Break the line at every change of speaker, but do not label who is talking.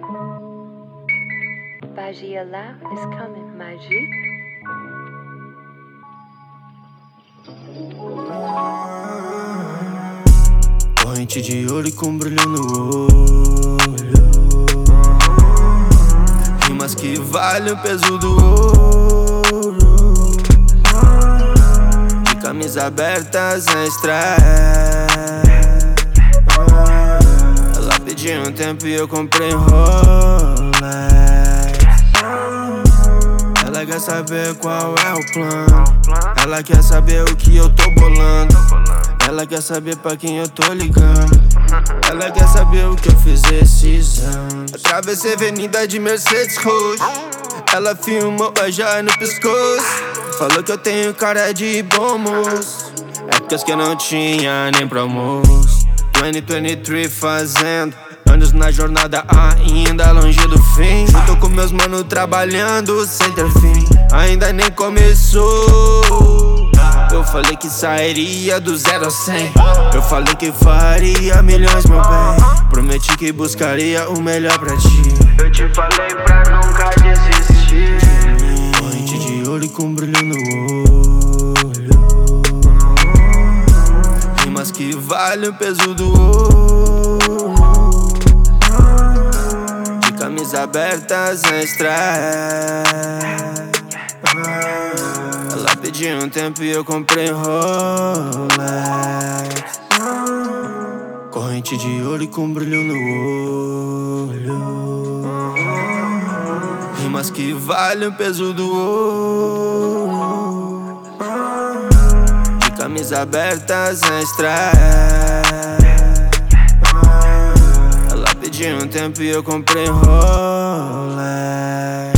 Magia lá is coming, magia.
Corrente de ouro e com brilho no olho, rimas que valem o peso do ouro, de camisa aberta sem estresse. Ela pediu um tempo e eu comprei Rolex. Ela quer saber qual é o plano, ela quer saber o que eu tô bolando, ela quer saber pra quem eu tô ligando, ela quer saber o que eu fiz esses anos. Atravessei a avenida de Mercedes roxo, ela filmou a joia no pescoço, falou que eu tenho cara de bom moço, épocas que eu não tinha nem pra almoço. 2023 fazendo anos na jornada, ainda longe do fim. Junto com meus manos trabalhando sem ter fim, ainda nem começou. Eu falei que sairia do 0 a 100, eu falei que faria milhões, meu bem. Prometi que buscaria o melhor pra ti.
Eu te falei pra nunca desistir.
Corrente de ouro e com brilho no olho, rimas que valem o peso do ouro, de camisa aberta sem estresse. Ela pediu um tempo e eu comprei Rolex. Corrente de ouro e com brilho no olho, rimas que valem o peso do ouro, de camisa aberta sem estresse. Ela pediu um tempo e eu comprei Rolex.